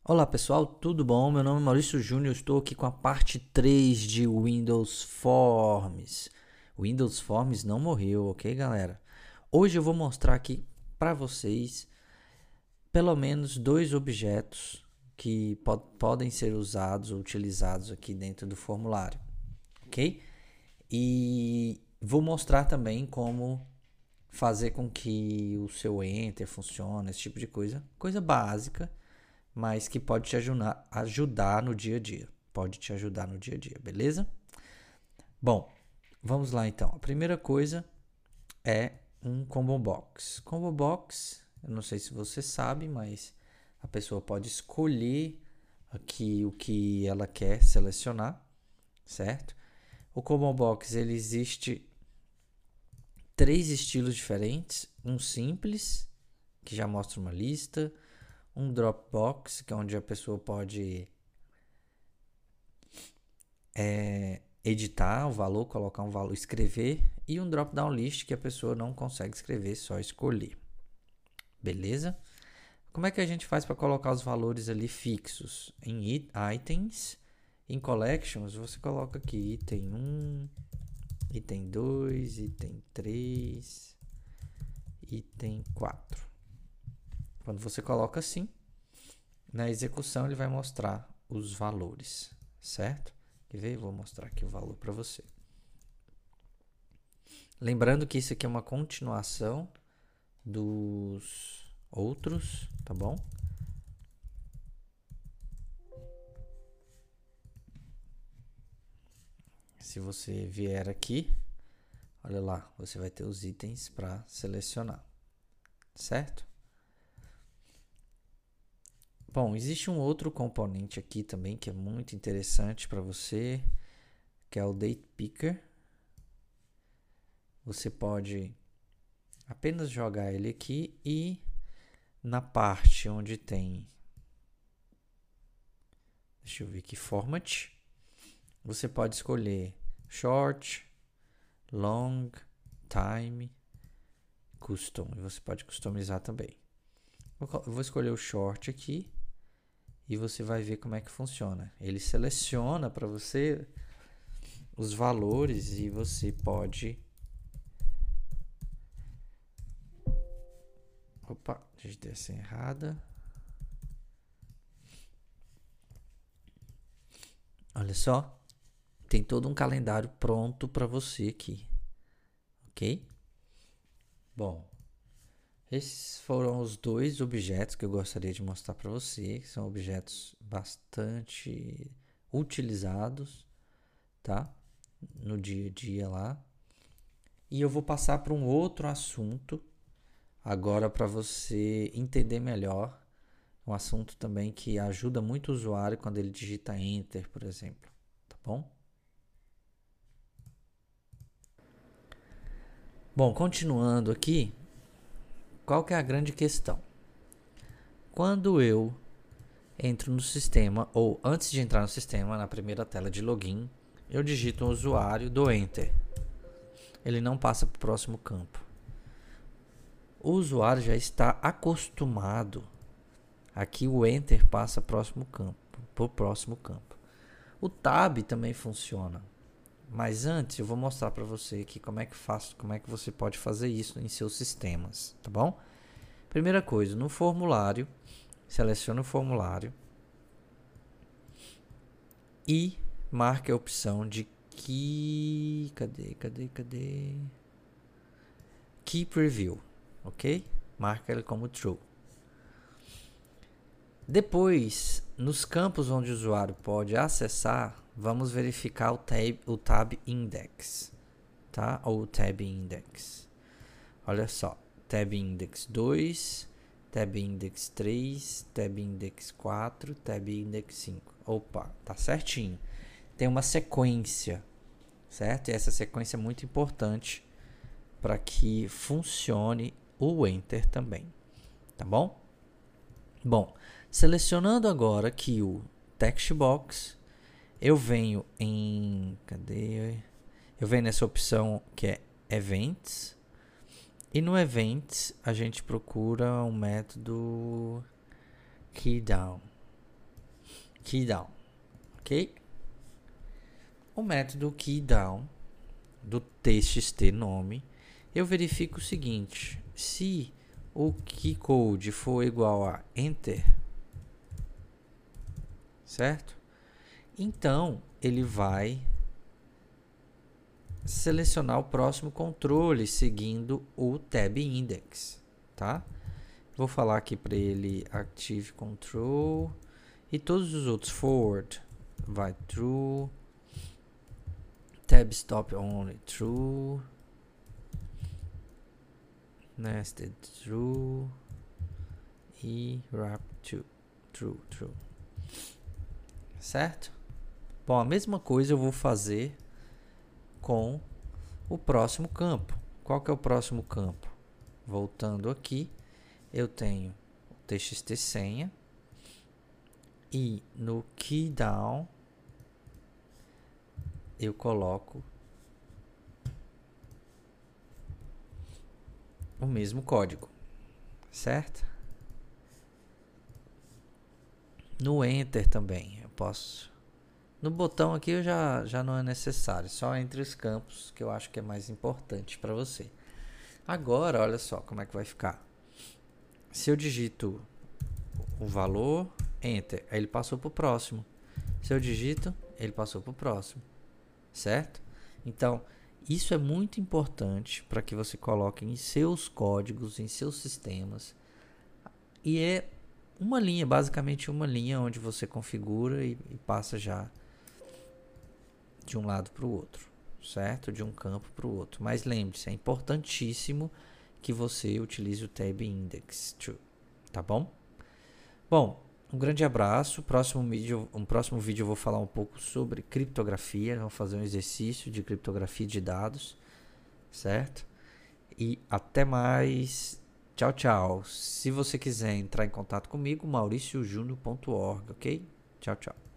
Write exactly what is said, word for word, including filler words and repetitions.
Olá pessoal, tudo bom? Meu nome é Maurício Júnior, estou aqui com a parte três de Windows Forms. Windows Forms não morreu, ok galera? Hoje eu vou mostrar aqui para vocês pelo menos dois objetos que po podem ser usados ou utilizados aqui dentro do formulário, ok? E vou mostrar também como fazer com que o seu Enter funcione, esse tipo de coisa, coisa básica, mas que pode te ajudar, ajudar no dia a dia. Pode te ajudar no dia a dia, beleza? Bom, vamos lá então. A primeira coisa é um combo box. Combo box, eu não sei se você sabe, mas a pessoa pode escolher aqui o que ela quer selecionar, certo? O combo box ele existe três estilos diferentes, um simples, que já mostra uma lista, um Dropbox, que é onde a pessoa pode é, editar o valor, colocar um valor, escrever, e um Drop-down List, que a pessoa não consegue escrever, só escolher. Beleza? Como é que a gente faz para colocar os valores ali fixos? Em Itens, em Collections, você coloca aqui item um, item dois, item três, item quatro. Quando você coloca assim, na execução ele vai mostrar os valores, certo? Quer ver? Vou mostrar aqui o valor para você. Lembrando que isso aqui é uma continuação dos outros, tá bom? Se você vier aqui, olha lá, você vai ter os itens para selecionar, certo? Bom, existe um outro componente aqui também que é muito interessante para você, que é o Date Picker. Você pode apenas jogar ele aqui e na parte onde tem, deixa eu ver aqui, Format, você pode escolher Short, Long, Time, Custom. E você pode customizar também. Eu vou escolher o Short aqui e você vai ver como é que funciona. Ele seleciona para você os valores e você pode... Opa, digitei essa errada. Olha só, tem todo um calendário pronto para você aqui, ok? Bom, esses foram os dois objetos que eu gostaria de mostrar para você, que são objetos bastante utilizados, tá? No dia a dia lá. E eu vou passar para um outro assunto agora para você entender melhor. Um assunto também que ajuda muito o usuário quando ele digita Enter, por exemplo, tá bom? Bom, continuando aqui, qual que é a grande questão? Quando eu entro no sistema, ou antes de entrar no sistema, na primeira tela de login, eu digito um usuário, dou Enter. Ele não passa para o próximo campo. O usuário já está acostumado. Aqui o Enter passa próximo campo, para o próximo campo. O Tab também funciona. Mas antes eu vou mostrar para você aqui como é que faço, como é que você pode fazer isso em seus sistemas, tá bom? Primeira coisa, no formulário, selecione o formulário e marque a opção de Key, cadê, cadê, cadê? Key Preview, ok? Marca ele como True. Depois, nos campos onde o usuário pode acessar, vamos verificar o tab, o tab Index, tá? Ou o Tab Index. Olha só, Tab Index dois, Tab Index três, Tab Index quatro, Tab Index cinco. Opa, tá certinho. Tem uma sequência, certo? E essa sequência é muito importante para que funcione o Enter também, tá bom? Bom, selecionando agora aqui o Text Box, eu venho em... Cadê? Eu venho nessa opção que é Events. E no Events, a gente procura um método KeyDown. keydown, ok? O método keydown do txt nome, eu verifico o seguinte: se o keycode for igual a enter, certo? Então ele vai selecionar o próximo controle seguindo o tab index, tá? Vou falar aqui para ele active control e todos os outros forward vai true, tab stop only true, nested true e wrap to true true, certo? Bom, a mesma coisa eu vou fazer com o próximo campo. Qual que é o próximo campo? Voltando aqui, eu tenho o txt senha e no keydown eu coloco o mesmo código, certo? No enter também eu posso. No botão aqui eu já, já não é necessário, só entre os campos que eu acho que é mais importante para você. Agora, olha só como é que vai ficar. Se eu digito o valor, enter, aí ele passou para o próximo. Se eu digito, ele passou para o próximo, certo? Então, isso é muito importante para que você coloque em seus códigos, em seus sistemas. E é uma linha, basicamente uma linha onde você configura e, e passa já de um lado para o outro, certo? De um campo para o outro. Mas lembre-se, é importantíssimo que você utilize o tab index, tá bom? Bom, um grande abraço. Próximo vídeo, um próximo vídeo eu vou falar um pouco sobre criptografia. Vamos fazer um exercício de criptografia de dados, certo? E até mais. Tchau, tchau. Se você quiser entrar em contato comigo, mauricio junior ponto org, ok? Tchau, tchau.